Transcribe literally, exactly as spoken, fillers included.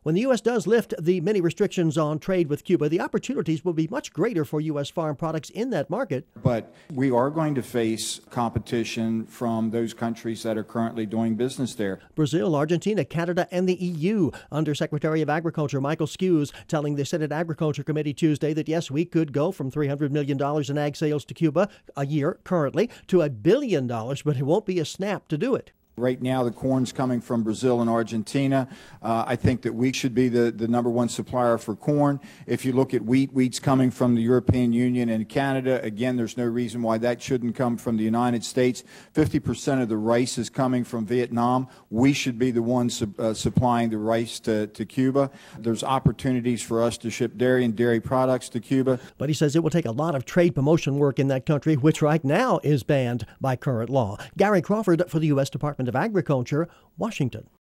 When the U S does lift the many restrictions on trade with Cuba, the opportunities will be much greater for U S farm products in that market. But we are going to face competition from those countries that are currently doing business there. Brazil, Argentina, Canada, and the E U. Undersecretary of Agriculture Michael Skewes telling the Senate Agriculture Committee Tuesday that, yes, we could go from three hundred million dollars in ag sales to Cuba a year currently to a billion dollars, but it won't be a snap to do it. Right now, the corn's coming from Brazil and Argentina. Uh, I think that we should be the, the number one supplier for corn. If you look at wheat, wheat's coming from the European Union and Canada. Again, there's no reason why that shouldn't come from the United States. fifty percent of the rice is coming from Vietnam. We should be the ones su- uh, supplying the rice to, to Cuba. There's opportunities for us to ship dairy and dairy products to Cuba. But he says it will take a lot of trade promotion work in that country, which right now is banned by current law. Gary Crawford for the U S Department of Agriculture, Washington.